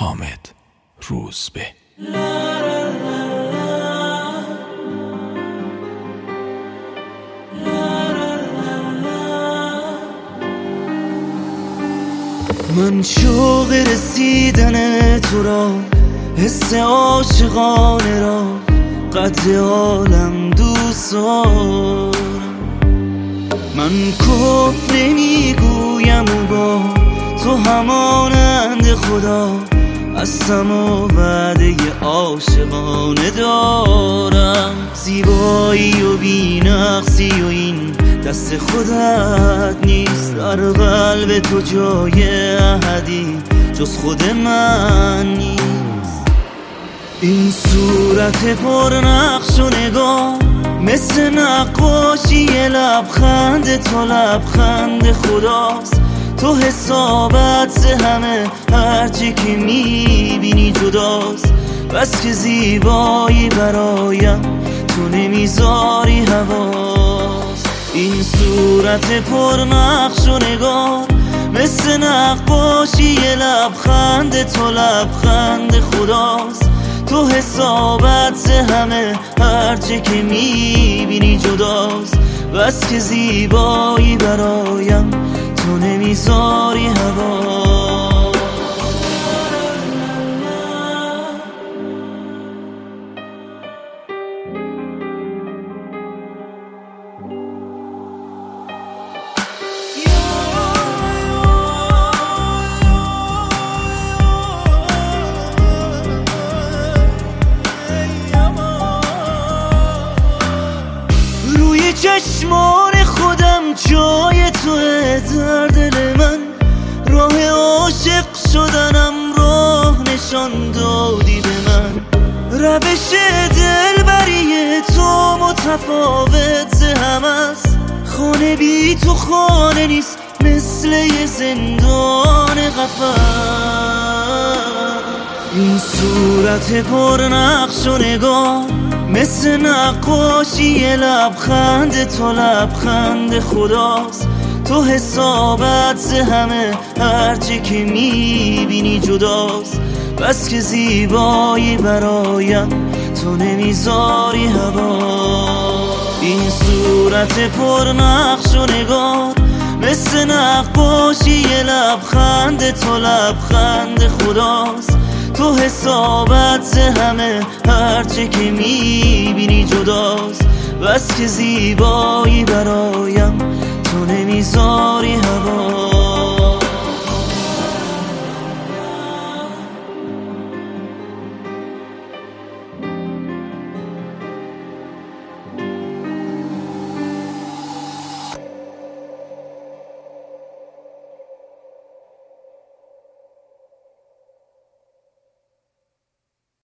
حامد روزبه. من شوق رسیدن تو را، حس عاشقانه را، قدر عالم دوست دارم. من کفر نمیگویم و با تو همانند خدا هستم و وعده عاشقانه دارم. زیبایی و بی‌نقصی و این دست خودت نیست، در قلب تو جای احدی جز خود من نیست. این صورت پر نقش و نگاه مثل نقاشی لبخند تو، لبخند خداست. تو حسابت ز همه هرچی که میبینی جداست. بس که زیبایی برایم تو نمیذاری حواس. این صورت پر نقش و نگار مثل نقاشی لبخند تو، لبخند خداست. تو حسابت ز همه هرچی که میبینی جداست. بس که زیبایی برایم تو نمیذاری هوا. روی چشمان خودم جای توه، در دل من راه عاشق شدنم راه نشان دادی به من. روش دلبری تو متفاوت ز همه است. خانه بی تو خانه نیست، مثل یه زندان قفس. این صورت پر نقش و نگاه مثل نقاشی لبخند تو، لبخند خداست. تو حسابت ز همه هرچی که میبینی جداست. بس که زیبایی برایم تو نمیذاری هوا. این صورت پر نقش و نگار مثل نقاشی لبخند تو، لبخند خداست. تو حسابت ز همه هرچی که میبینی جداست. بس که زیبایی برایم تو نمیذاری هوا.